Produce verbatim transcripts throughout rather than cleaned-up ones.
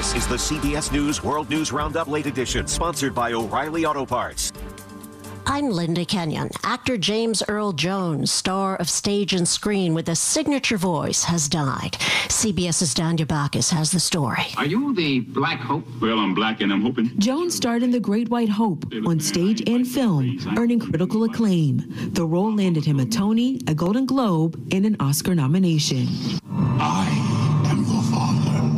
This is the C B S News World News Roundup Late Edition, sponsored by O'Reilly Auto Parts. I'm Linda Kenyon. Actor James Earl Jones, star of stage and screen with a signature voice, has died. CBS's Danya Bacchus has the story. Are you the Black Hope? Well, I'm black and I'm hoping. Jones starred in The Great White Hope on stage and film, earning critical acclaim. The role landed him a Tony, a Golden Globe, and an Oscar nomination. I am your father.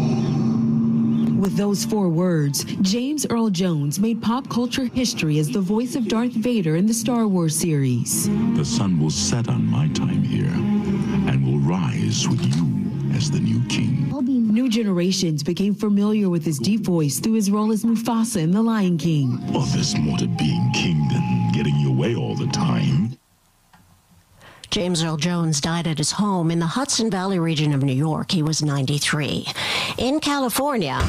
With those four words, James Earl Jones made pop culture history as the voice of Darth Vader in the Star Wars series. The sun will set on my time here and will rise with you as the new king. New generations became familiar with his deep voice through his role as Mufasa in The Lion King. Oh, there's more to being king than getting your way all the time. James Earl Jones died at his home in the Hudson Valley region of New York. He was ninety-three. In California,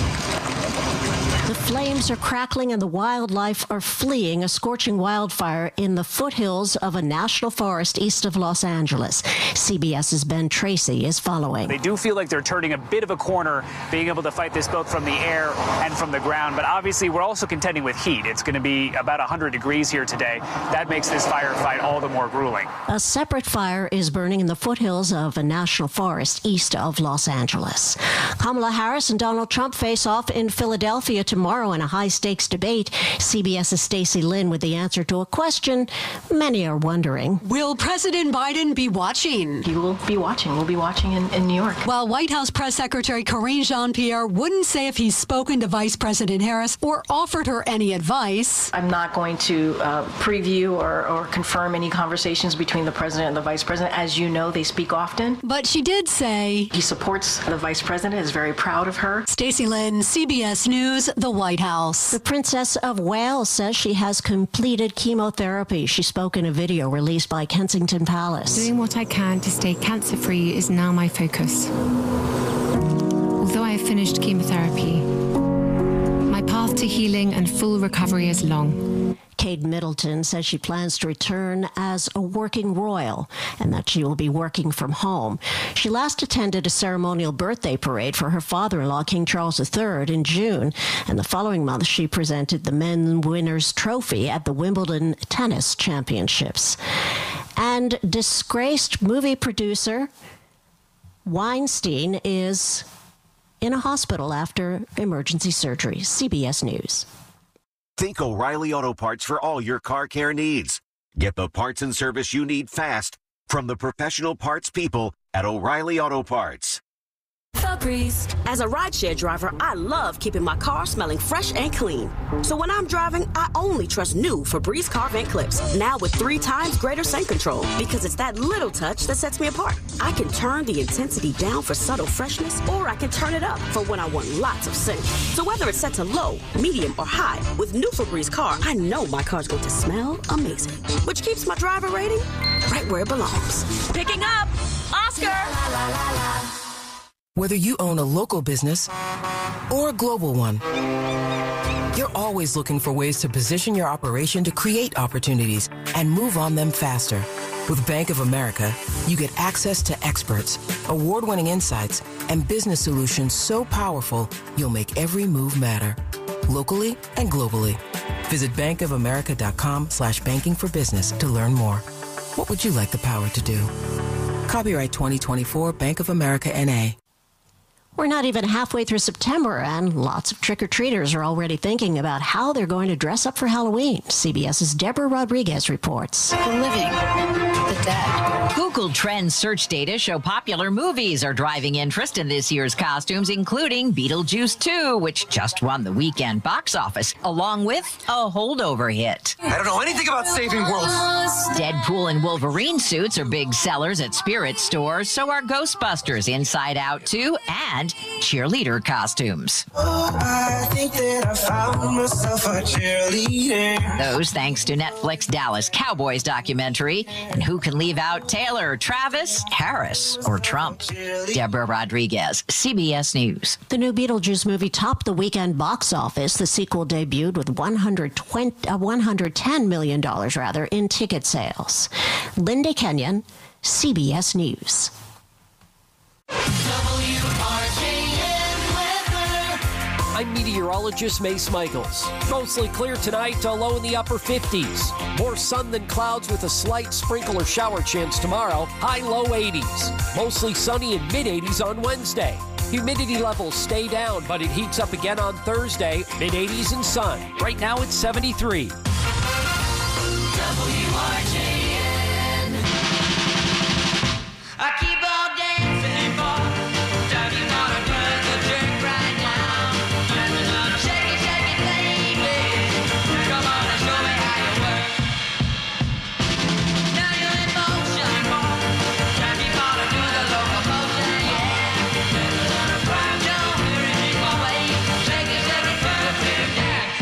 the flames are crackling and the wildlife are fleeing a scorching wildfire in the foothills of a national forest east of Los Angeles. CBS's Ben Tracy is following. They do feel like they're turning a bit of a corner, being able to fight this both from the air and from the ground. But obviously, we're also contending with heat. It's going to be about one hundred degrees here today. That makes this firefight all the more grueling. A separate fire is burning in the foothills of a national forest east of Los Angeles. Kamala Harris and Donald Trump face off in Philadelphia tomorrow in a high-stakes debate. CBS's Stacey Lynn with the answer to a question many are wondering. Will President Biden be watching? He will be watching. We'll be watching in, in New York. While White House Press Secretary Karine Jean-Pierre wouldn't say if he's spoken to Vice President Harris or offered her any advice. I'm not going to uh, preview or, or confirm any conversations between the president and the vice president. As you know, they speak often. But she did say he supports the vice president, is very proud of her. Stacey Lynn, C B S News, the White House. The Princess of Wales says she has completed chemotherapy. She spoke in a video released by Kensington Palace. Doing what I can to stay cancer-free is now my focus. Although I have finished chemotherapy, my path to healing and full recovery is long. Kate Middleton says she plans to return as a working royal and that she will be working from home. She last attended a ceremonial birthday parade for her father-in-law, King Charles the Third, in June, and the following month she presented the men's winners' trophy at the Wimbledon Tennis Championships. And disgraced movie producer Weinstein is in a hospital after emergency surgery. C B S News. Think O'Reilly Auto Parts for all your car care needs. Get the parts and service you need fast from the professional parts people at O'Reilly Auto Parts. Febreze. As a rideshare driver, I love keeping my car smelling fresh and clean. So when I'm driving, I only trust new Febreze car vent clips. Now with three times greater scent control, because it's that little touch that sets me apart. I can turn the intensity down for subtle freshness, or I can turn it up for when I want lots of scent. So whether it's set to low, medium, or high, with new Febreze car, I know my car's going to smell amazing, which keeps my driver rating right where it belongs. Picking up Oscar. La, la, la, la. Whether you own a local business or a global one, you're always looking for ways to position your operation to create opportunities and move on them faster. With Bank of America, you get access to experts, award-winning insights, and business solutions so powerful, you'll make every move matter, locally and globally. Visit bankofamerica.com slash banking for business to learn more. What would you like the power to do? Copyright twenty twenty-four Bank of America N A. We're not even halfway through September, and lots of trick-or-treaters are already thinking about how they're going to dress up for Halloween. CBS's Deborah Rodriguez reports. The living, the dead. Google Trends search data show popular movies are driving interest in this year's costumes, including Beetlejuice two, which just won the weekend box office, along with a holdover hit. I don't know anything about saving worlds. Deadpool and Wolverine suits are big sellers at Spirit stores, so are Ghostbusters, Inside Out two, and cheerleader costumes. Oh, I think that I found myself a cheerleader. Those thanks to Netflix Dallas Cowboys documentary. And who can leave out Taylor, Travis, Harris, or Trump? Deborah Rodriguez, C B S News. The new Beetlejuice movie topped the weekend box office. The sequel debuted with one hundred twenty, uh, one hundred ten million dollars rather in ticket sales. Linda Kenyon, C B S News. I'm meteorologist Mace Michaels. Mostly clear tonight, a low in the upper fifties. More sun than clouds with a slight sprinkle or shower chance tomorrow, high low eighties. Mostly sunny and mid eighties on Wednesday. Humidity levels stay down, but it heats up again on Thursday, mid eighties and sun. Right now it's seventy-three. W R J N. I keep on dancing for. Don't you wanna do the jerk right now? Shake it, shake it, baby. Come on and show me how you work. Now you're in motion. Don't you wanna do the locomotion? Yeah. Don't hurry me away. Shake it, shake it, do the big dance.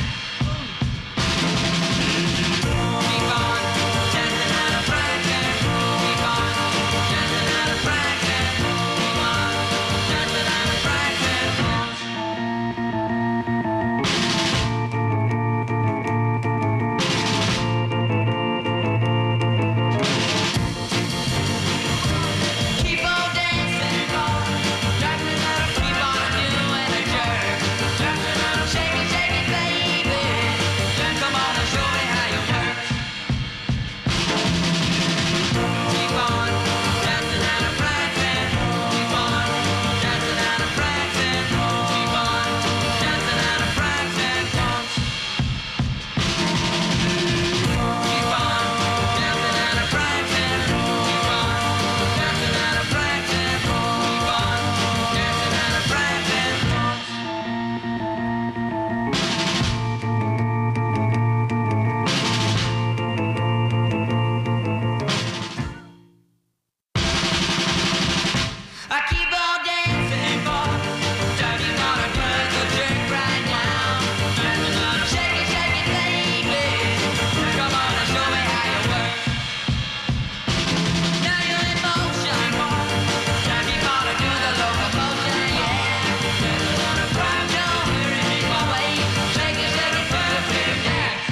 Keep on dancing out of practice. Keep on dancing out of practice. Keep on dancing out of practice. Keep on dancing, boy. Dancing out of, keep on doing a jerk. Dancing out of, shake it, shake it, baby. Come on and show me how you work. Keep on dancing out of practice. Keep on dancing out of practice. Keep on dancing out of practice. Keep on dancing out of practice. Keep on dancing out of practice. Keep on dancing out of practice. I keep on dancing for. Don't you wanna do the jerk right now? Shake it, shake it, baby. Come on and show me how you work. Now you're in motion. Don't you wanna do the locomotion? Yeah. Don't hurry me away. Shake it, shake it, do the big dance.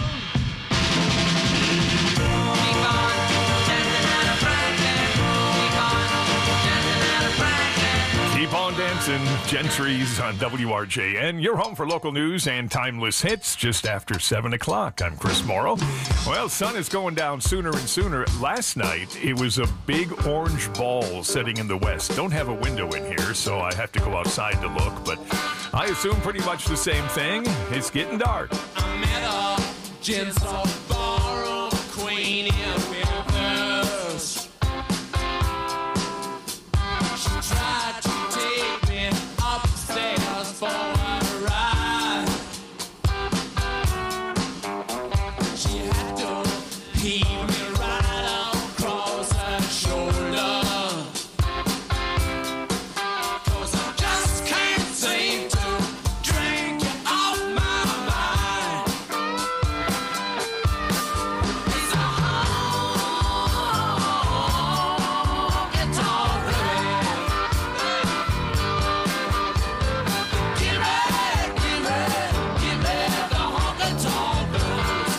Keep on dancing out of practice. Keep on dancing out of practice. Keep on dancing, Gentry's on W R J N. You're home for local news and timeless hits just after seven o'clock. I'm Chris Morrow. Well, sun is going down sooner and sooner. Last night, it was a big orange ball sitting in the west. Don't have a window in here, so I have to go outside to look, but I assume pretty much the same thing. It's getting dark. I met a gentle ballroom queen in Memphis. She tried to take me upstairs for a ride. She had to heave me right across her shoulder. 'Cause I just can't seem to drink you off my mind. It's a honky-tonk blues. Give me, give me, give me the honky-tonk blues.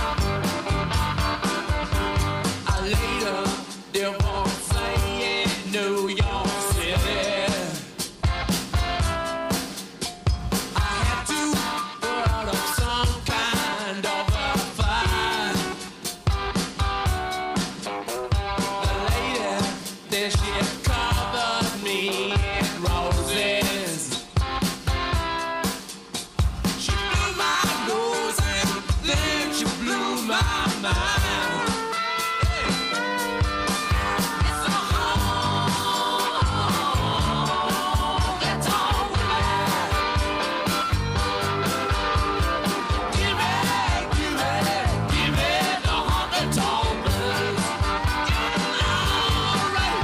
I later divorced in New York City. I had to put up some kind of a fight. The lady, then she covered me in roses. She blew my nose and then she blew my mind. It's a honky-tonk blues. Give me, give me, give me the honky-tonk blues. All right.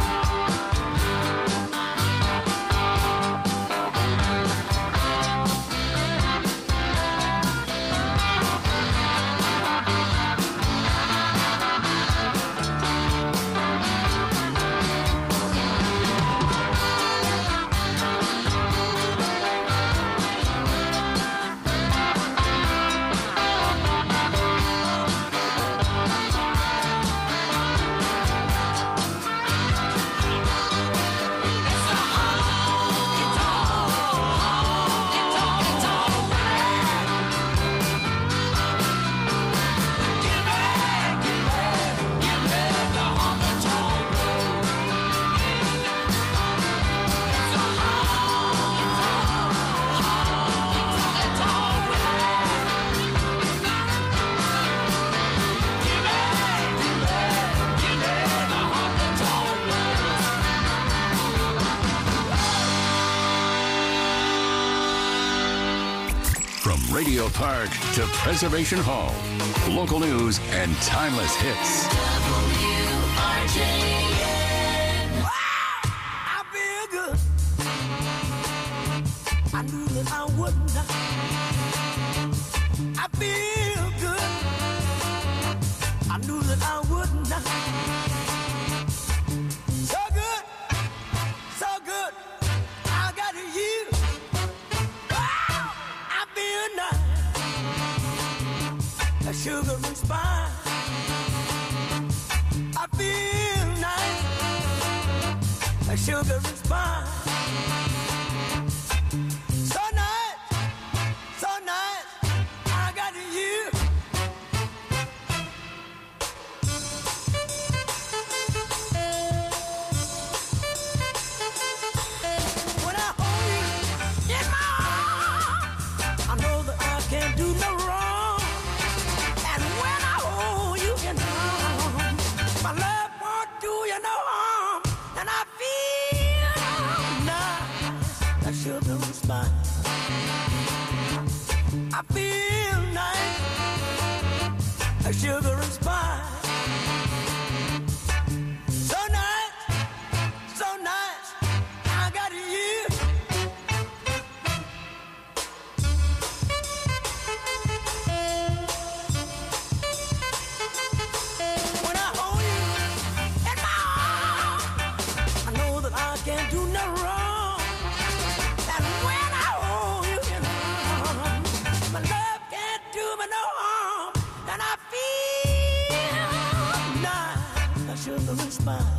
From Radio Park to Preservation Hall. Local news and timeless hits. W R J N. Wow, I feel good. I knew that I wouldn't. I feel good. I knew that I wouldn't. So good, so good. I got you. Wow, I feel nice. A sugar and spice. I feel nice. A sugar and spice. So nice, so nice. I got you. When I hold you in my arms, I know that I can't do no wrong. And when I hold you in my arms, my love won't do you no harm. And I feel nice, that sugar and spice. I feel nice, that sugar and spice. So nice, so nice, I got you. When I hold you in my arms, I know that I can't do no wrong. And when I hold you in my arms, my love can't do me no harm. And I feel nice, I sugar and spice.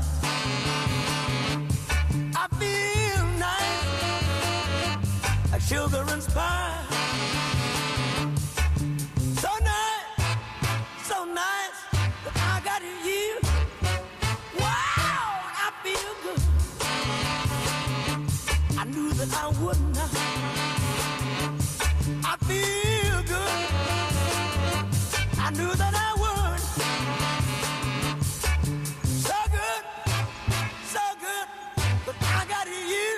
I feel nice, a sugar and spice. So nice, so nice, that I got you. Wow, I feel good. I knew that I wouldn't. I feel good. I knew that I would. So good, so good, but I got you.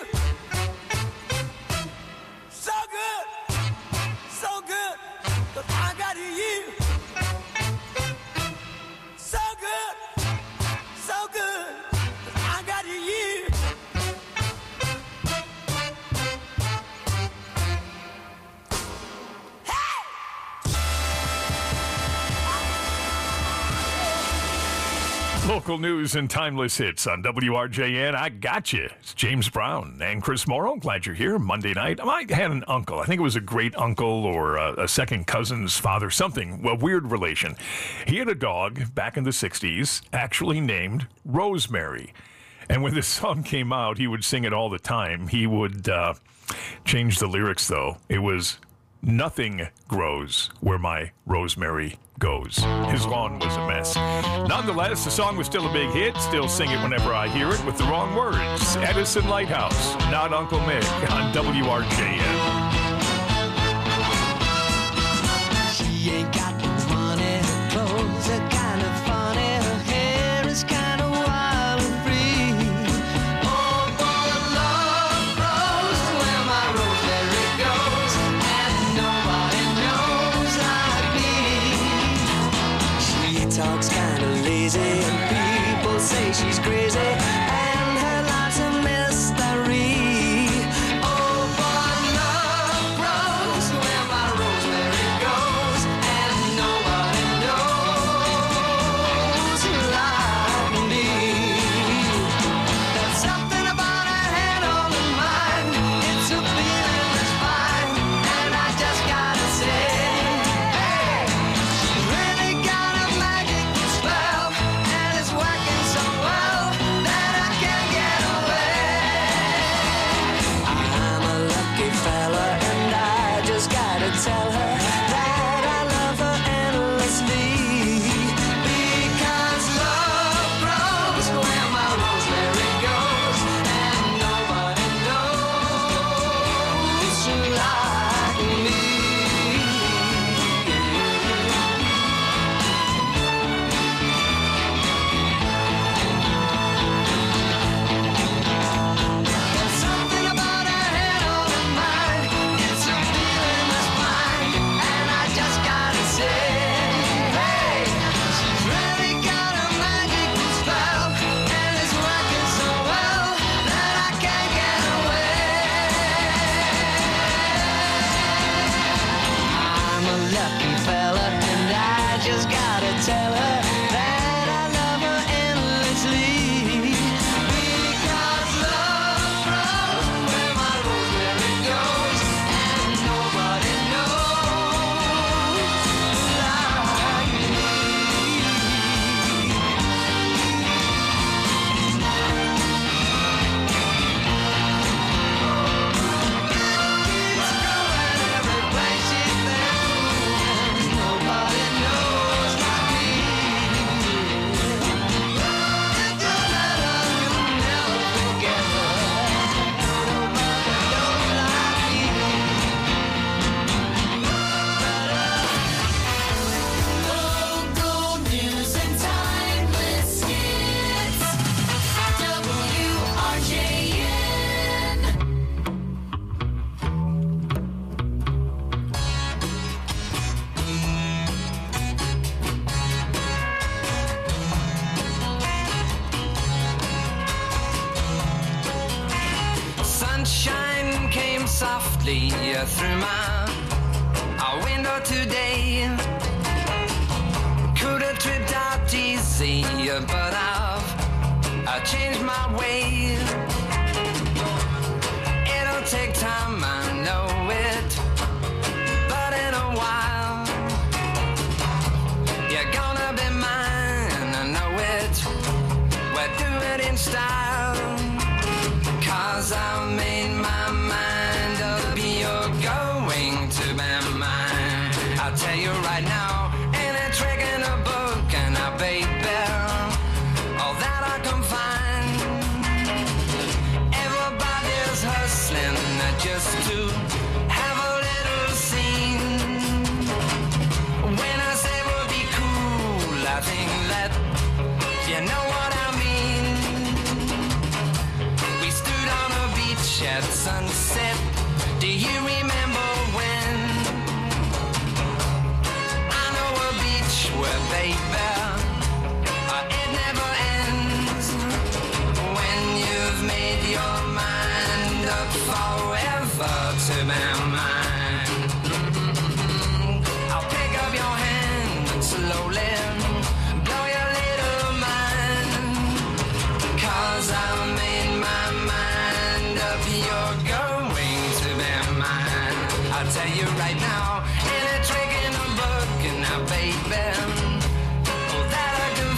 So good, so good, but I got you. So good, so good, but I got you. Local news and timeless hits on W R J N. I got you. It's James Brown and Chris Morrow. Glad you're here Monday night. I had an uncle. I think it was a great uncle or a, a second cousin's father, something, a weird relation. He had a dog back in the sixties, actually named Rosemary. And when this song came out, he would sing it all the time. He would uh, change the lyrics, though. It was, "Nothing grows where my rosemary goes." His lawn was a mess. Nonetheless, the song was still a big hit. Still sing it whenever I hear it with the wrong words. Edison Lighthouse, not Uncle Mick, on W R J N. She ain't got no money, her clothes are kind of funny, her hair is kind of wild and free. Oh, but love grows where my rosemary goes, and nobody knows like me. She talks kind of lazy, and people say she's crazy, and her life's a mystery. Oh, but love grows where my rosemary goes, and nobody knows like me. There's something about her head on her mind. It's a feeling that's fine, and I just gotta say, hey, she's really got a magic spell, and it's working so well that softly through my uh, window today. Could have tripped out easy, but I've I changed my way. It'll take time, I know it, but in a while you're gonna be mine, I know it. We'll do it in style, 'cause I've made my mind up, you're going to be mine. I'll tell you right now, ain't a trick in a book, and I baby, all that I can find. Everybody's hustling just to have a little scene. When I say we'll be cool, I think that you know what I mean. We stood on a beach at sunset. Do you remember when? I know a beach where, baby, uh, it never ends. When you've made your mind up forever to be mine. Mm-hmm. I'll pick up your hand and slowly blow your little mind. 'Cause I've made my mind up, you're going to be mine. I'll tell you right now, ain't a trick in a book, and now, baby, all that I can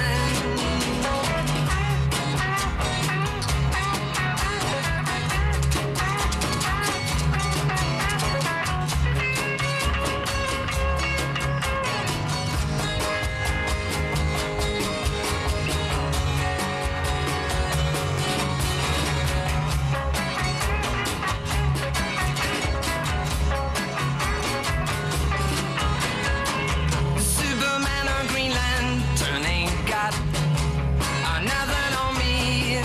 Superman or Green Lantern ain't got nothing on me.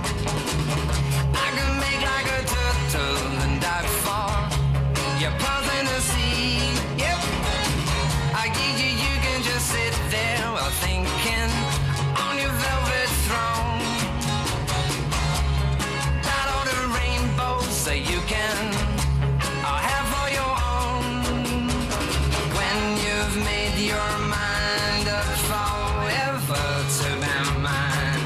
I can make like a turtle and dive for your paws in the sea. Yep. I give you, you can just sit there while thinking on your velvet throne. That all the rainbows that you can uh, have for your own. When you've made your mind up forever to be mine,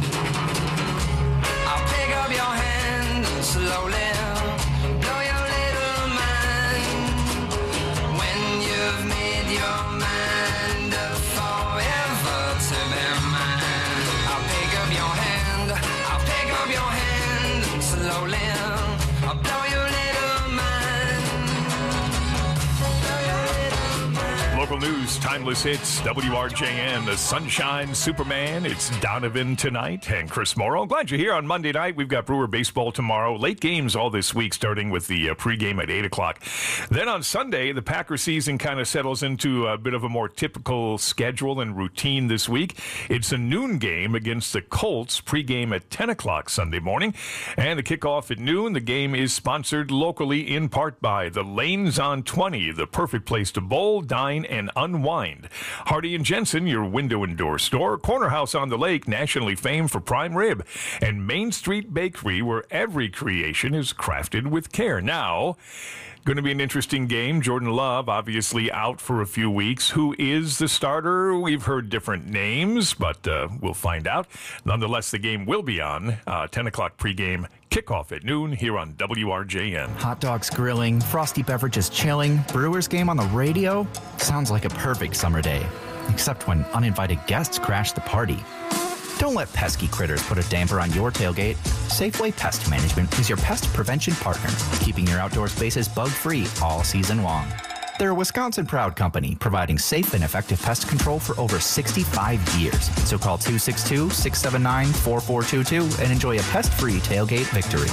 I'll pick up your hand and slowly blow your little mind. When you've made your mind up forever to be mine, I'll pick up your hand, I'll pick up your hand and slowly I'll blow your little mind. Blow your little mind. Local news, timeless hits, W R J N, the Sunshine Superman. It's Donovan tonight and Chris Morrow. Glad you're here on Monday night. We've got Brewer baseball tomorrow. Late games all this week, starting with the uh, pregame at eight o'clock. Then on Sunday, the Packer season kind of settles into a bit of a more typical schedule and routine this week. It's a noon game against the Colts, pregame at ten o'clock Sunday morning. And the kickoff at noon. The game is sponsored locally in part by the Lanes on twenty, the perfect place to bowl, dine, and unwind. Hardy and Jensen, your window and door store. Corner House on the Lake, nationally famed for prime rib. And Main Street Bakery, where every creation is crafted with care. Now, going to be an interesting game. Jordan Love, obviously out for a few weeks. Who is the starter? We've heard different names, but uh, we'll find out. Nonetheless, the game will be on. Uh, ten o'clock pregame, kickoff at noon here on W R J N. Hot dogs grilling, frosty beverages chilling, Brewers game on the radio. Sounds like a perfect summer day. Except when uninvited guests crash the party. Don't let pesky critters put a damper on your tailgate. Safeway Pest Management is your pest prevention partner, keeping your outdoor spaces bug-free all season long. They're a Wisconsin-proud company providing safe and effective pest control for over sixty-five years. So call two six two, six seven nine, four four two two and enjoy a pest-free tailgate victory.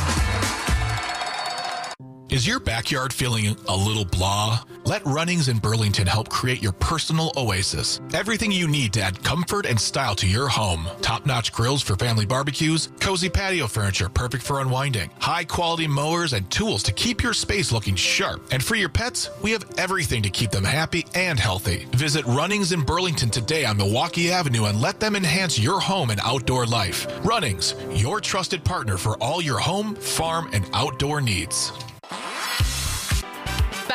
Is your backyard feeling a little blah? Let Runnings in Burlington help create your personal oasis. Everything you need to add comfort and style to your home. Top-notch grills for family barbecues, cozy patio furniture perfect for unwinding, high-quality mowers and tools to keep your space looking sharp. And for your pets, we have everything to keep them happy and healthy. Visit Runnings in Burlington today on Milwaukee Avenue and let them enhance your home and outdoor life. Runnings, your trusted partner for all your home, farm, and outdoor needs.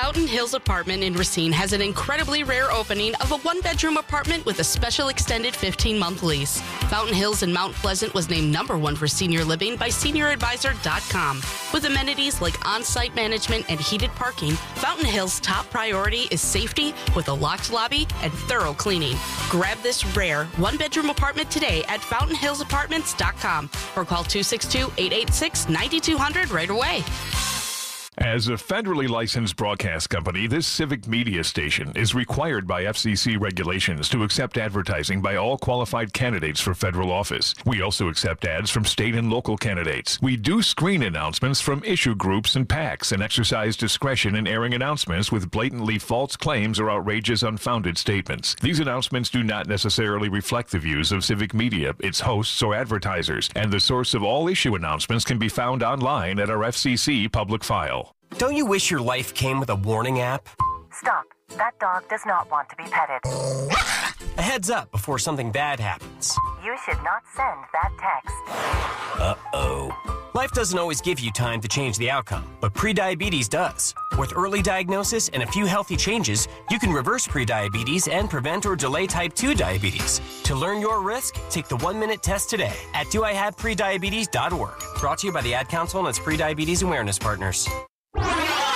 Fountain Hills Apartment in Racine has an incredibly rare opening of a one-bedroom apartment with a special extended fifteen-month lease. Fountain Hills in Mount Pleasant was named number one for senior living by senior advisor dot com. With amenities like on-site management and heated parking, Fountain Hills' top priority is safety with a locked lobby and thorough cleaning. Grab this rare one-bedroom apartment today at fountain hills apartments dot com or call two six two, eight eight six, nine two zero zero right away. As a federally licensed broadcast company, this civic media station is required by F C C regulations to accept advertising by all qualified candidates for federal office. We also accept ads from state and local candidates. We do screen announcements from issue groups and PACs and exercise discretion in airing announcements with blatantly false claims or outrageous, unfounded statements. These announcements do not necessarily reflect the views of civic media, its hosts, or advertisers, and the source of all issue announcements can be found online at our F C C public file. Don't you wish your life came with a warning app? Stop. That dog does not want to be petted. A heads up before something bad happens. You should not send that text. Uh-oh. Life doesn't always give you time to change the outcome, but prediabetes does. With early diagnosis and a few healthy changes, you can reverse prediabetes and prevent or delay type two diabetes. To learn your risk, take the one-minute test today at do I have prediabetes dot org. Brought to you by the Ad Council and its Prediabetes Awareness Partners. W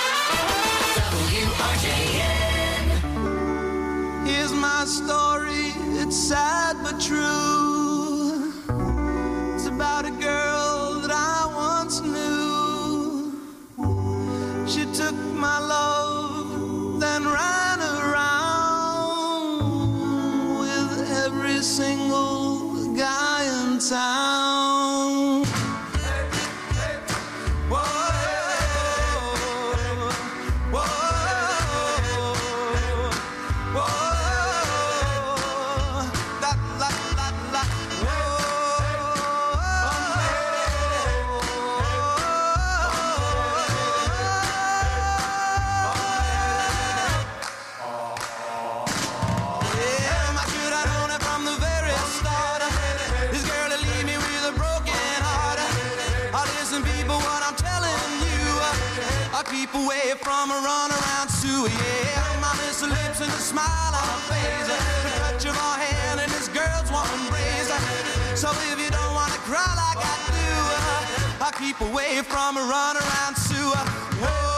R J N. Here's my story, it's sad but true. It's about a girl that I once knew. She took my love, then ran around with every single guy in town. Keep away from a runaround Sue, yeah. My miss her lips and a smile on her face, the touch of her hand and this girl's warm embrace. So if you don't want to cry like I do, I'll keep away from a runaround Sue. Whoa.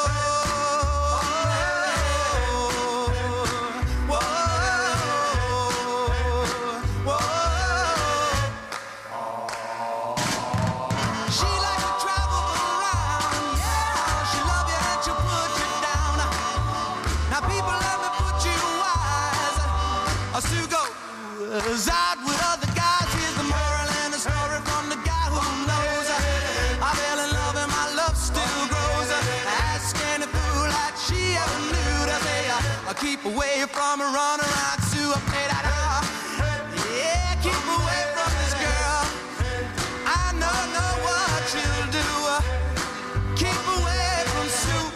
Sue goes out with other guys. Here's the moral and the story from the guy who knows. I fell in love and my love still grows. Ask any fool that she ever knew to say I keep away from a runaround Sue. I play that out. Yeah, keep away from this girl. I know, know what she'll do. Keep away from Sue.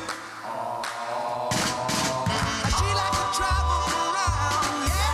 She like to travel around.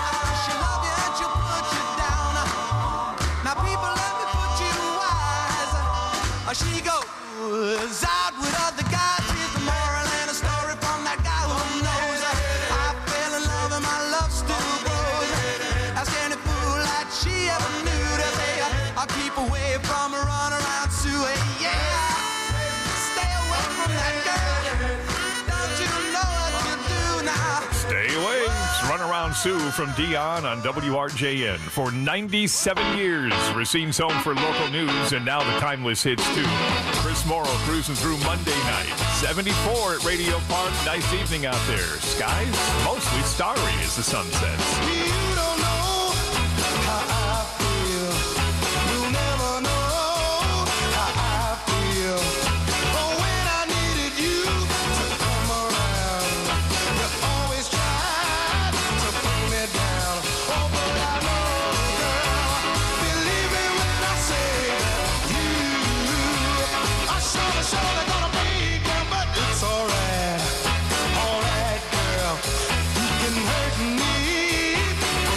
She goes out with other guys. Here's the moral and a story from that guy who knows. I fell in love and my love still grows. Ask any fool that she ever knew to say I'll keep away from a runaround Sue. Yeah, stay away from that girl. Don't you know what you do now? Stay away. It's Runaround Sue from Dion on W R J N. For ninety-seven years, Racine's home for local news and now the timeless hits too. Chris Morrow cruising through Monday night. seventy-four at Radio Park. Nice evening out there. Skies mostly starry as the sun sets. You don't know how I feel. You'll never know how I feel. But when I needed you to come around, you always tried to bring me down. Oh, but I know, girl, believe me when I say you are surely, surely gonna break down, but it's alright, alright, girl. You can hurt me,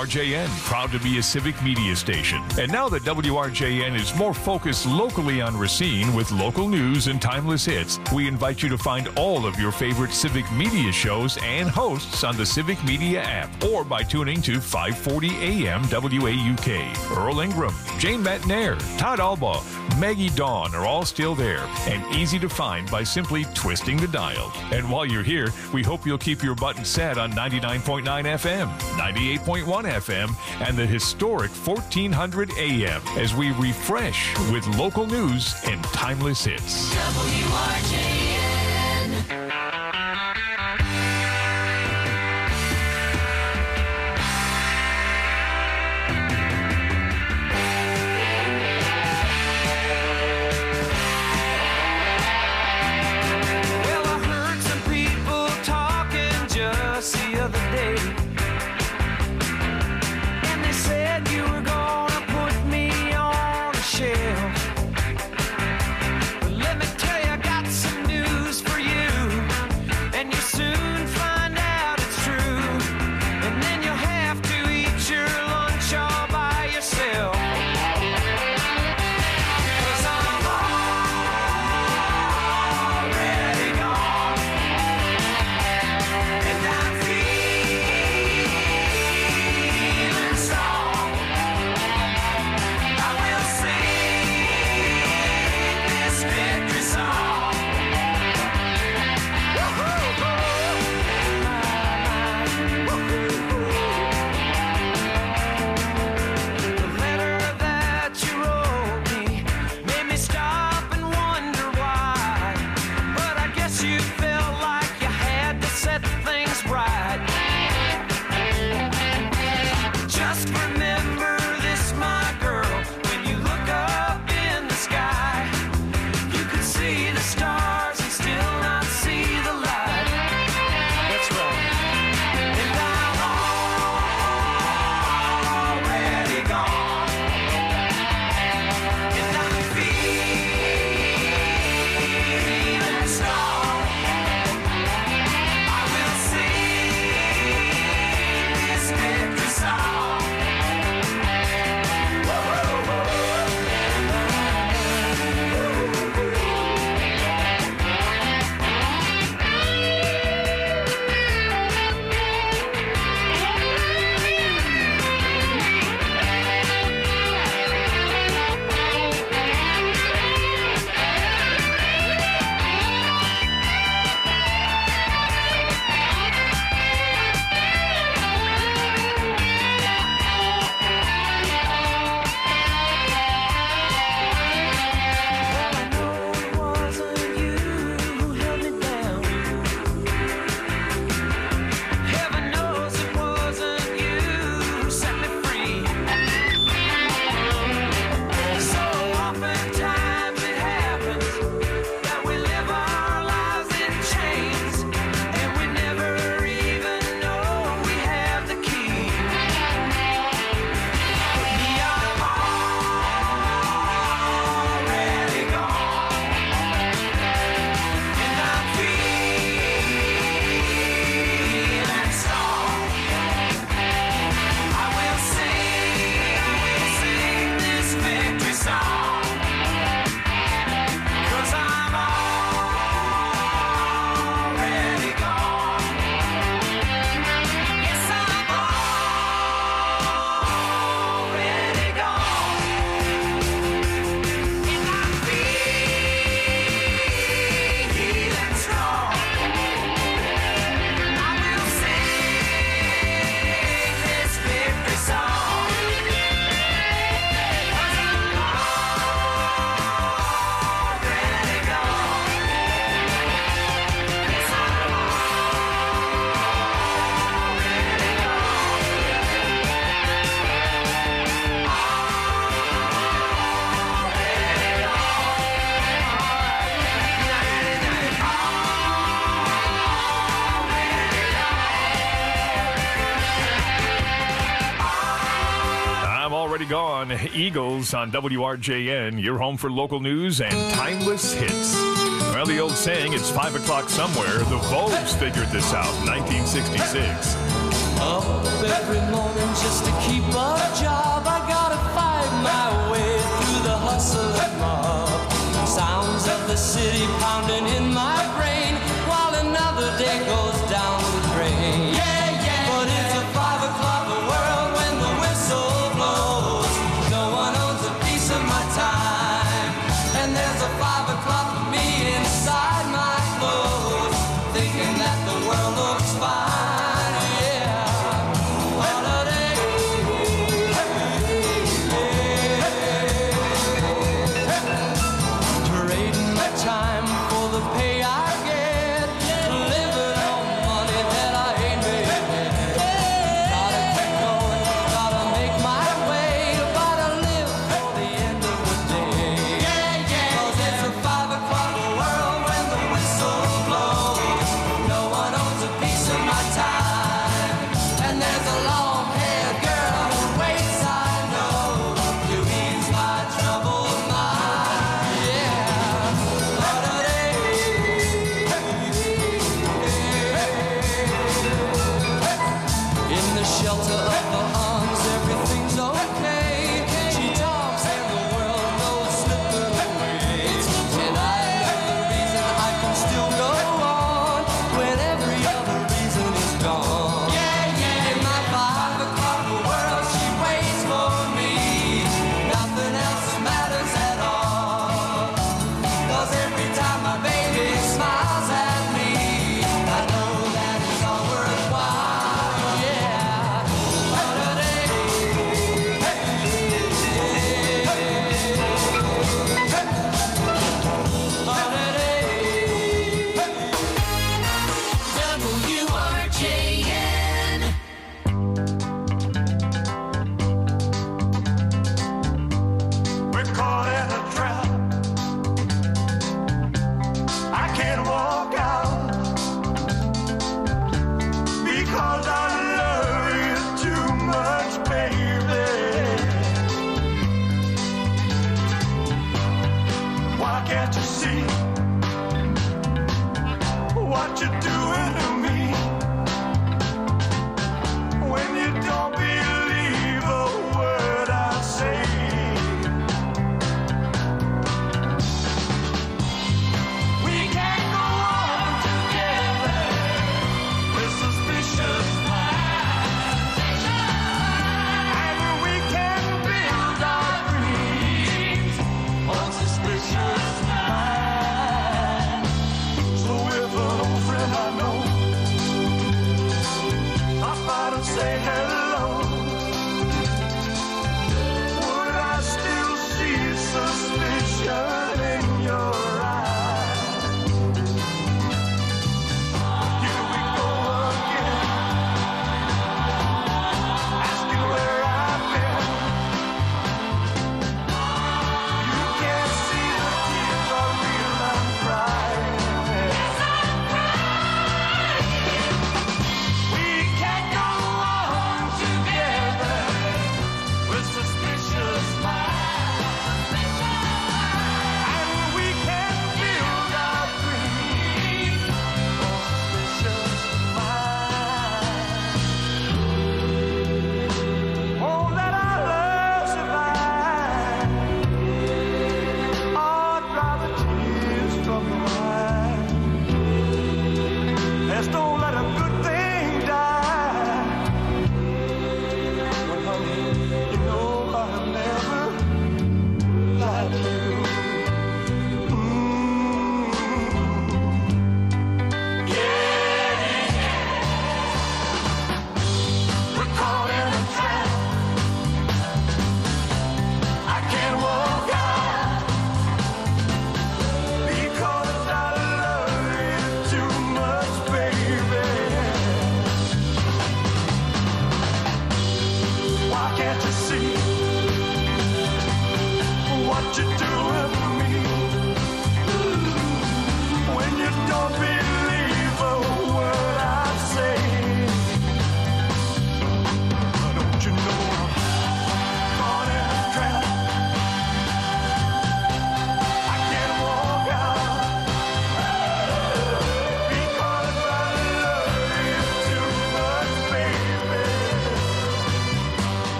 R J N, proud to be a civic media station. And now that W R J N is more focused locally on Racine with local news and timeless hits, we invite you to find all of your favorite civic media shows and hosts on the Civic Media app or by tuning to five forty A M W A U K. Earl Ingram, Jane Matnair, Todd Albaugh, Maggie Dawn are all still there and easy to find by simply twisting the dial. And while you're here, we hope you'll keep your button set on ninety-nine point nine F M, ninety-eight point one F M, and the historic fourteen hundred A M as we refresh with local news and timeless hits. W R J N. Well, I heard some people talking just the other day, and they said you were gonna put me on a shelf. But let me tell you, I got some news for you, and you'll soon find out it's true. And then you'll have to eat your lunch all by yourself. 'Cause I'm already gone, and I'm feeling strong. I will sing this victory song. The letter that you wrote me made me stop and wonder why. But I guess you felt like you had to set things right. Just remember this, my girl, when you look up in the sky, you could see the stars and still not see the light. That's right. And I'm already gone, and I'm feeling strong. I will sing this victory song. Heaven knows it wasn't you who set me free. So oftentimes it happens that we live our lives in chains, and we never even know we have the key. But me, I'm already gone, and I'm feeling strong. I will sing, I will sing this victory song, 'cause I'm already gone. Yes, I'm already gone, and I'm feeling strong. I will sing this victory song, 'cause I'm already gone. Yes, I'm I'm already gone. Eagles on W R J N, your home for local news and timeless hits. Well, the old saying, it's five o'clock somewhere. The Vogues figured this out in nineteen sixty-six. Up every morning just to keep a job. I gotta fight my way through the hustle and mob. Sounds of the city pounding in my brain while another day goes down the drain. Yeah, yeah. But it's a five o'clock world when the whistle blows. No one owns a piece of my time, and there's a five o'clock for me inside my clothes, thinking that the world looks fine. Yeah, holiday. Trading my time for the pay I get, living on money that I ain't made yet. Gotta keep going, gotta make my way, gotta live for the end of the day. Yeah, yeah. 'Cause it's a five o'clock world when the whistle blows. No one owns a piece of my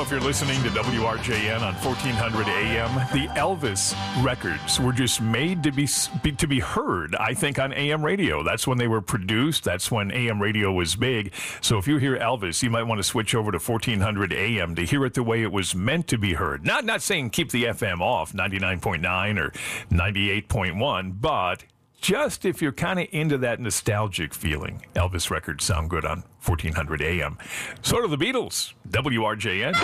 if you're listening to W R J N on fourteen hundred A M, the Elvis records were just made to be, be to be heard, I think, on A M radio. That's when they were produced. That's when A M radio was big. So if you hear Elvis, you might want to switch over to fourteen hundred A M to hear it the way it was meant to be heard. Not, not saying keep the F M off, ninety-nine point nine or ninety-eight point one, but just if you're kind of into that nostalgic feeling, Elvis records sound good on fourteen hundred A M. So do the Beatles, W R J N.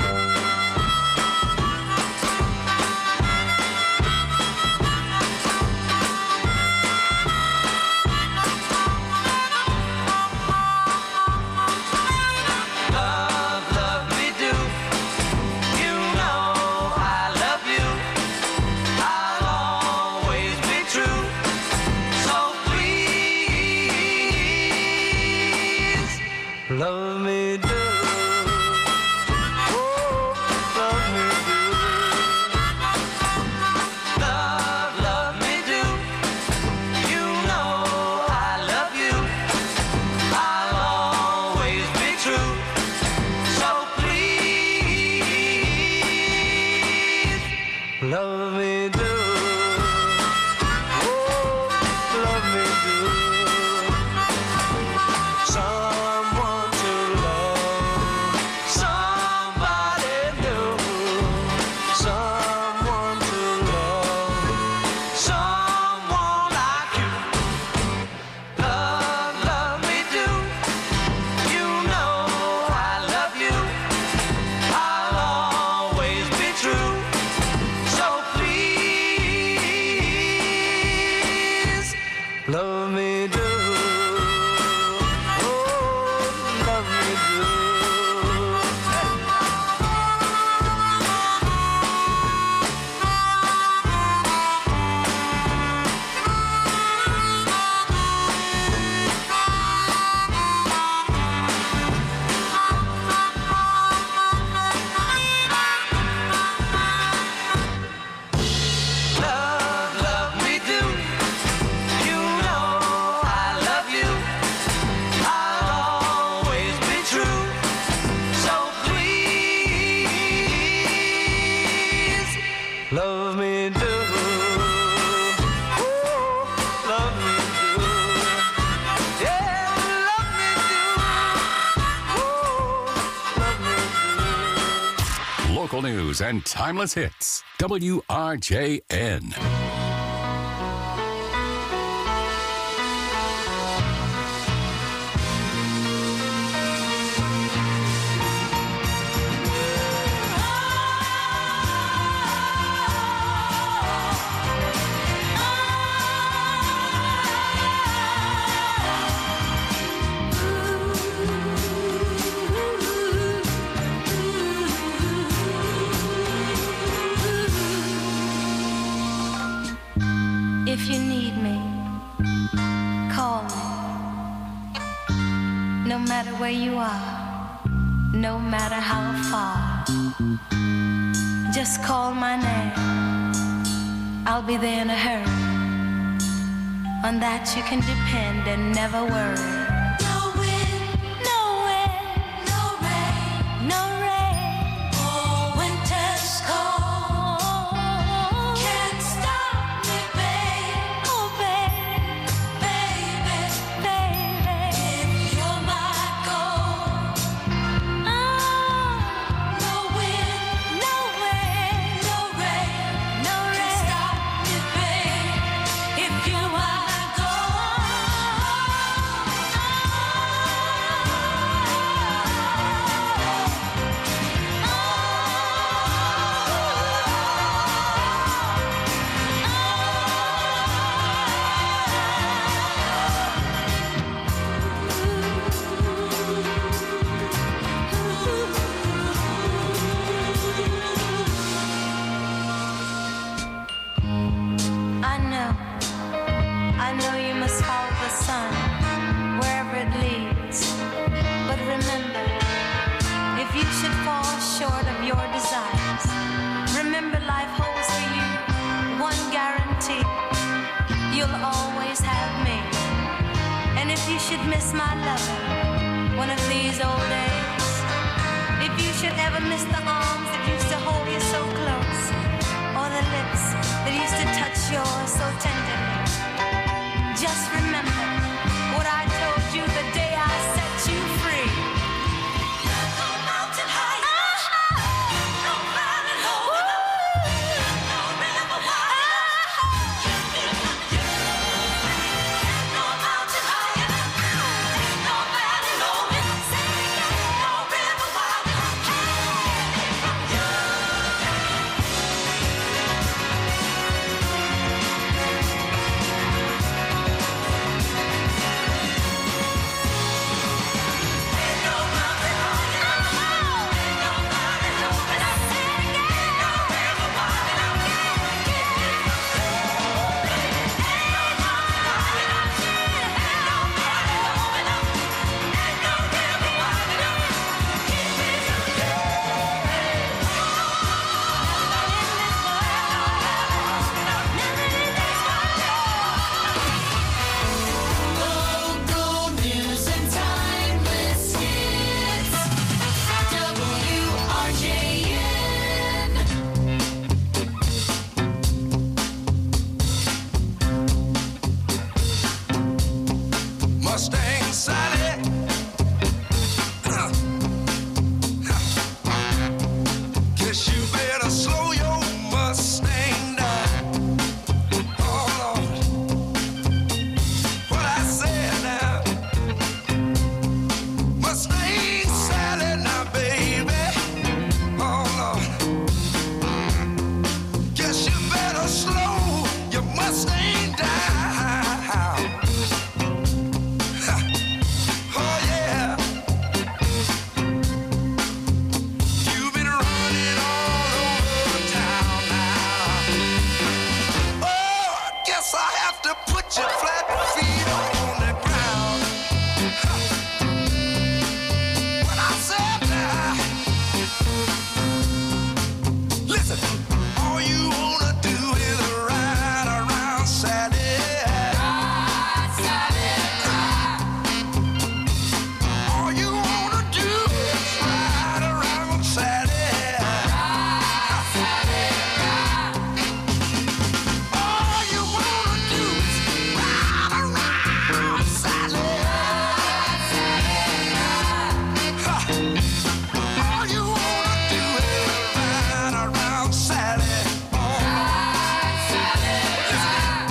Love me do, oh, love me do, love, love me do. You know I love you, I'll always be true. So please, love me do, oh, love me do. Someone to love, somebody new. Someone to love, someone like you. Love, love me do. You know I love you, I'll always be true. So please, love me do. Love me do, oh, love me do, yeah, love me do, oh, love me do. Local news and timeless hits. W R J N. If you need me, call me. No matter where you are, no matter how far, just call my name. I'll be there in a hurry. On that you can depend and never worry. No wind, no wind, no rain, no rain. Oh, winter's cold. Can't stop me, babe. Oh, babe, baby, baby. If you're my goal. Oh, no wind, no wind, no rain, no rain. Can't stop me, babe. If you're my I know, I know you must follow the sun wherever it leads. But remember, if you should fall short of your desires, remember life holds for you one guarantee. You'll always have me. And if you should miss my loving one of these old days, if you should ever ever miss the arms that used to hold you so close? Or the lips that used to touch yours so tenderly? Just remember what I told you the day I set you free. No mountain high enough, no valley low enough, no river wide enough, no mountain high enough, no valley low enough, no river wide enough, from you. Local news and timeless hits. W R J N. Mustang Sally. Guess you better slow your Mustang down. Oh Lord, what I said now. Mustang Sally now, baby. Oh Lord, guess you better slow your Mustang down. Oh yeah. You've been running all over town now. Oh, I guess I have to put your flat feet on the ground. When I said that, listen, all you wanna do is ride around Sally. Ride, Sally, ride. All you wanna do is ride around Sally. Ride, Sally, ride. All you wanna do is ride around Sally. Ride, Sally, ride. Ha. All you wanna do is ride around Sally. Ride, Sally, ride.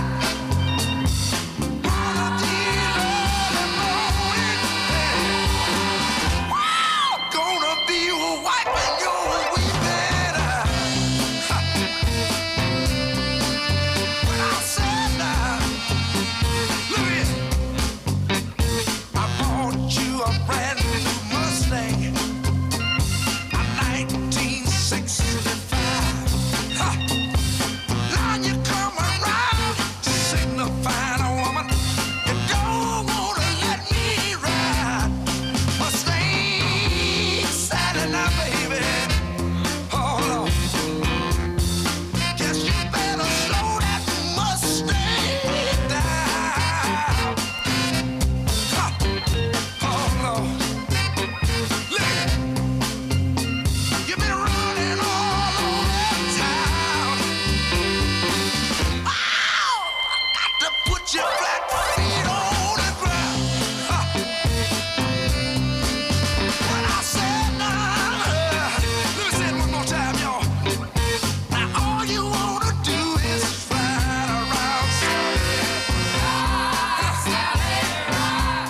One of these early mornings, wow, gonna be wiping your weeping eye. Ha. When I said that, look here, I bought you a brand new Mustang, a nineteen sixty-five. Ha. Now you come around signifying a woman you don't wanna let me ride. Mustang Sally now, baby. Oh Lord, guess you better slow that Mustang down. Ha. Oh Lord, look at it. You've been running all over town. Ow! I got to put your flat feet on the ground. Ha. When I said now, uh, let me say it one more time, y'all. Now all you wanna do is ride around Sally. Ride, Sally, ride.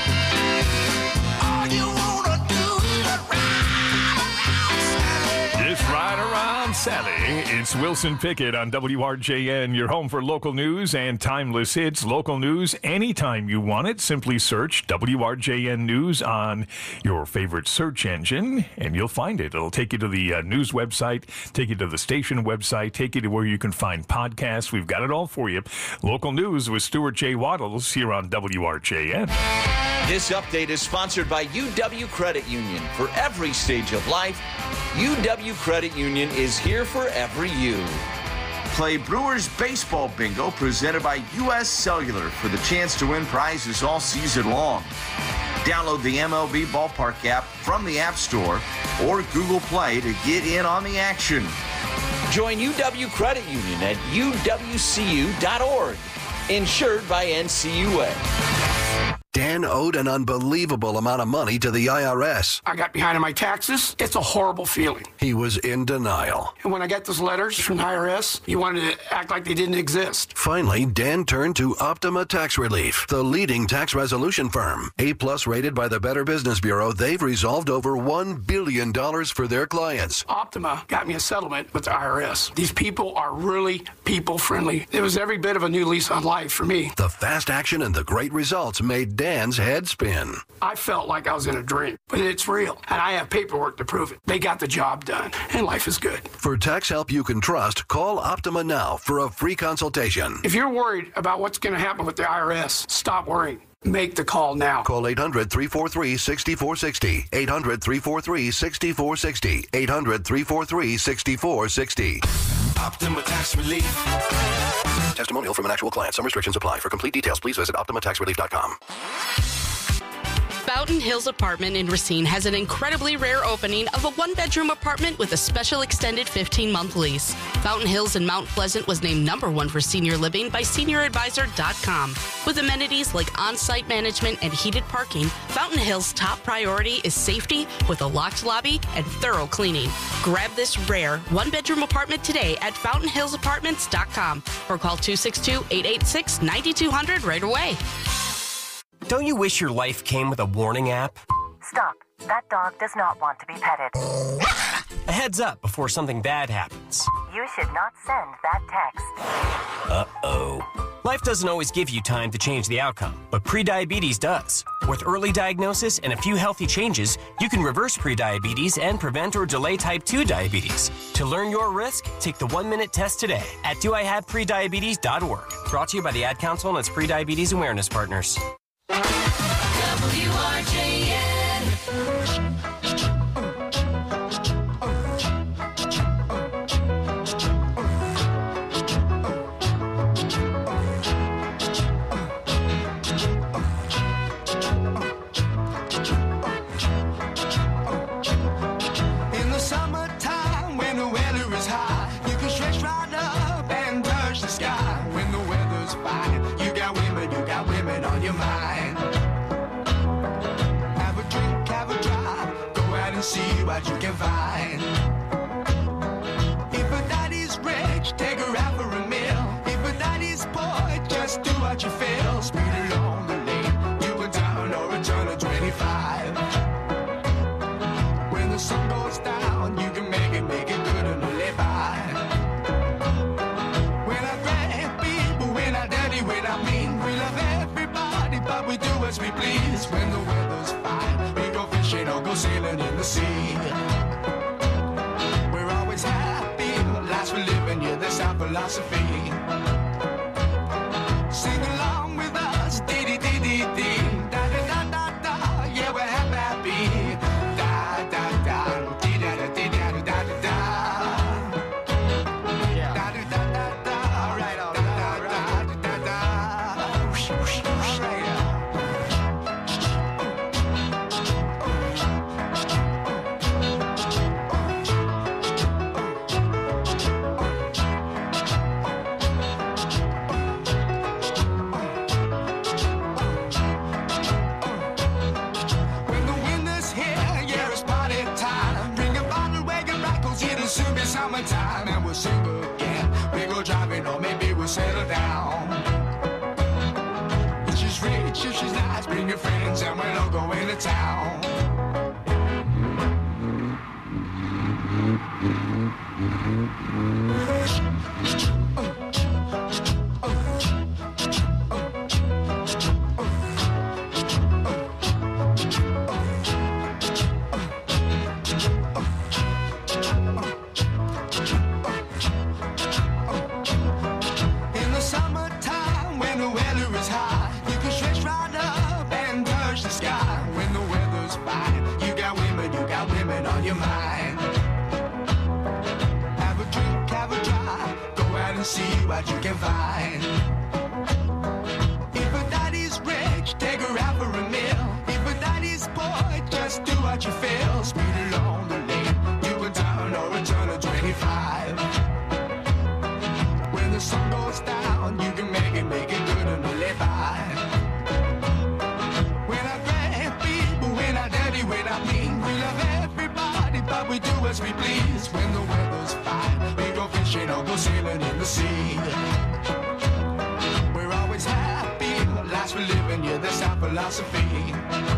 All you wanna do is ride around Sally. Just ride around Sally. It's Wilson Pickett on W R J N, your home for local news and timeless hits. Local news anytime you want it. Simply search W R J N News on your favorite search engine, and you'll find it. It'll take you to the uh, news website, take you to the station website, take you to where you can find podcasts. We've got it all for you. Local news with Stuart J. Waddles here on W R J N. This update is sponsored by U W Credit Union. For every stage of life, U W Credit Union is here for every you. Play Brewers Baseball Bingo presented by U S Cellular for the chance to win prizes all season long. Download the M L B Ballpark app from the App Store or Google Play to get in on the action. Join U W Credit Union at U W C U dot org. Insured by N C U A. Dan owed an unbelievable amount of money to the I R S. I got behind on my taxes. It's a horrible feeling. He was in denial. And when I got those letters from the I R S, you wanted to act like they didn't exist. Finally, Dan turned to Optima Tax Relief, the leading tax resolution firm. A-plus rated by the Better Business Bureau, they've resolved over one billion dollars for their clients. Optima got me a settlement with the I R S. These people are really people-friendly. It was every bit of a new lease on life for me. The fast action and the great results made Dan's head spin. I felt like I was in a dream, but it's real, and I have paperwork to prove it. They got the job done, and life is good. For tax help you can trust, call Optima now for a free consultation. If you're worried about what's going to happen with the I R S, stop worrying. Make the call now. Call eight hundred, three four three, six four six zero. eight hundred, three four three, six four six zero. eight hundred, three four three, six four six zero. Optima Tax Relief. Testimonial from an actual client. Some restrictions apply. For complete details, please visit optima tax relief dot com. Fountain Hills Apartment in Racine has an incredibly rare opening of a one-bedroom apartment with a special extended fifteen-month lease. Fountain Hills in Mount Pleasant was named number one for senior living by senior advisor dot com. With amenities like on-site management and heated parking, Fountain Hills' top priority is safety with a locked lobby and thorough cleaning. Grab this rare one-bedroom apartment today at fountain hills apartments dot com or call two six two, eight eight six, nine two zero zero right away. Don't you wish your life came with a warning app? Stop. That dog does not want to be petted. A heads up before something bad happens. You should not send that text. Uh-oh. Life doesn't always give you time to change the outcome, but prediabetes does. With early diagnosis and a few healthy changes, you can reverse prediabetes and prevent or delay type two diabetes. To learn your risk, take the one-minute test today at do I have prediabetes dot org. Brought to you by the Ad Council and its prediabetes awareness partners. W R J N. In the summertime, when the weather is hot, you can stretch right up and touch the sky. When the weather's fine, you got women, you got women on your mind. Have a drink, have a drive, go out and see what you can find. If a daddy's rich, take her out for a meal. If a daddy's poor, just do what you feel. Speed along the lane, you can down or a turn of twenty-five. When the sun goes down, you can make it, make it good and live by. When I grab people, when I dirty, when I mean, we love everybody, but we do as we please. When the weather's fine, we go fishing or go sailing in the sea. We're always happy, life's for living, yeah, that's our philosophy. Sing along with us, dee dee dee dee dee, da da da da da, yeah, we're happy, happy. Da da da, dee da da dee da da da da da. Da da da da da, right on, da da da da da. Whoosh, whoosh, whoosh, right on. When the winter's here, yeah, it's party time. Bring a bottle, wagon back, 'cause it'll soon be summertime. And we'll sing again. We go driving, or maybe we'll settle down. If she's rich, if she's nice, bring your friends, and we'll all go into town. In the summertime, when the weather is hot, you can stretch right up and touch the sky. When the weather's fine, you got women, you got women on your mind. Have a drink, have a drive, go out and see what you can find. If a daddy's rich, take her out for a meal. If a daddy style. You can make it, make it good and live by. When I grab people, when I daddy, when I mean, we love everybody, but we do as we please. When the weather's fine, we go fishing or go sailing in the sea. We're always happy, the lives we live in, yeah, that's our philosophy.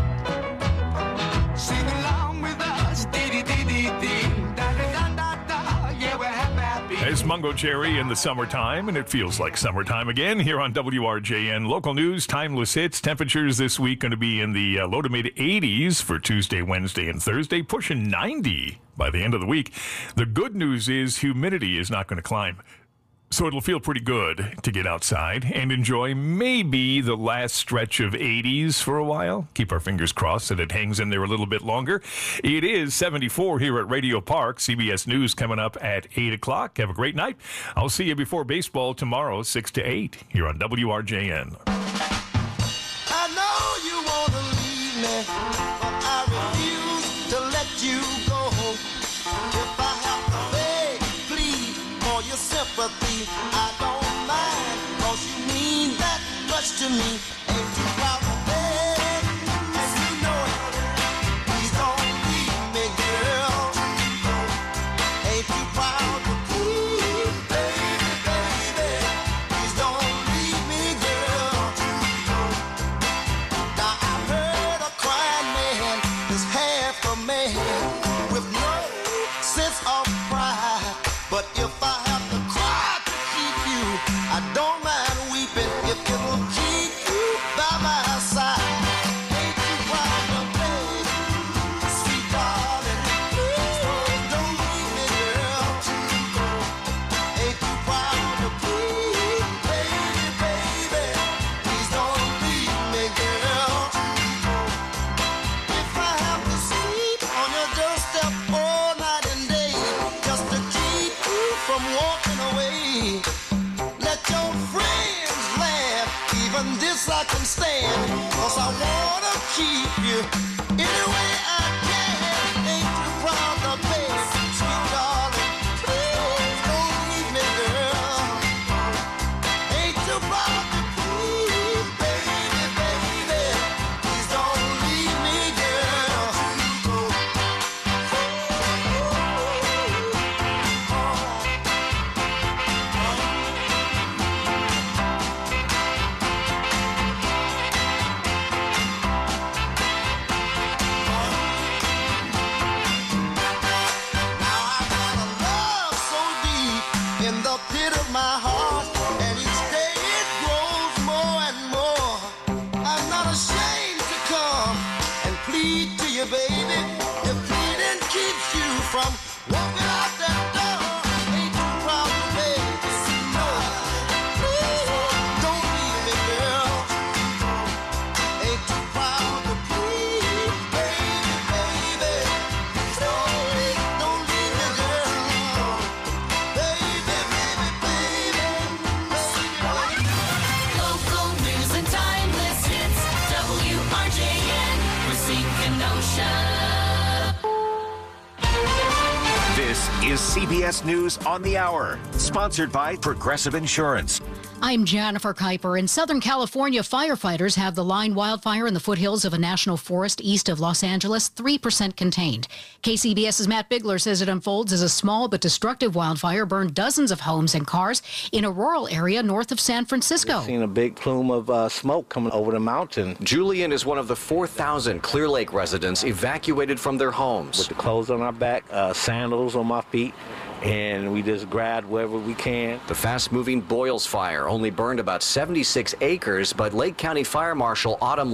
Sing along with us, dee-dee-dee-dee-dee, da-da-da-da-da, yeah, we're happy, happy. It's Mungo Jerry in the summertime, and it feels like summertime again here on W R J N. Local news, timeless hits. Temperatures this week going to be in the uh, low to mid eighties for Tuesday, Wednesday, and Thursday, pushing ninety by the end of the week. The good news is humidity is not going to climb. So it'll feel pretty good to get outside and enjoy maybe the last stretch of eighties for a while. Keep our fingers crossed that it hangs in there a little bit longer. It is seventy-four here at Radio Park. C B S News coming up at eight o'clock. Have a great night. I'll see you before baseball tomorrow, six to eight, here on W R J N. I know you want to leave me, but I refuse to let you go. If I have to beg, plead for your sympathy, I don't mind, cause you mean that much to me. Ain't too proud to beg, and you know it. Please don't leave me, girl. Ain't too proud to plead, baby, baby. Please don't leave me, girl. Now I've heard a crying man is half a man with no sense of pride. But if I have to cry to keep you, I don't mind weeping if it will keep you by my side. Ain't you proud to beg, sweet darling? Please don't leave me, girl. Ain't you proud to plead, baby, baby? Please don't leave me, girl. If I have to sleep on your doorstep all night and day, just to keep you from walking away, let your friends laugh, even this I can stand, cause I wanna keep you any way I can. Ain't too proud to beg, sweet darling, please don't leave me, girl. Ain't too proud to plead, baby, baby, please don't leave me, girl. Love so deep in the pit of my heart, and each day it grows more and more. I'm not ashamed to come and plead to you, baby. If pleading keeps you from walking out that door, ain't you proud to beg? No, please don't leave me, girl. Ain't you proud to plead, baby, baby? Don't leave, don't leave me, girl. Baby, baby, baby, baby. Local news and timeless hits. W R J N. Racine Kenosha. This is C B S News on the Hour, sponsored by Progressive Insurance. I'm Jennifer Kuiper. In Southern California, firefighters have the Line wildfire in the foothills of a national forest east of Los Angeles three percent contained. KCBS's Matt Bigler says it unfolds as a small but destructive wildfire burned dozens of homes and cars in a rural area north of San Francisco. We've seen a big plume of uh, smoke coming over the mountain. Julian is one of the four thousand Clear Lake residents evacuated from their homes. With the clothes on our back, uh, sandals on my feet, and we just grabbed wherever we can. The fast-moving Boyles Fire only burned about seventy-six acres, but Lake County Fire Marshal Autumn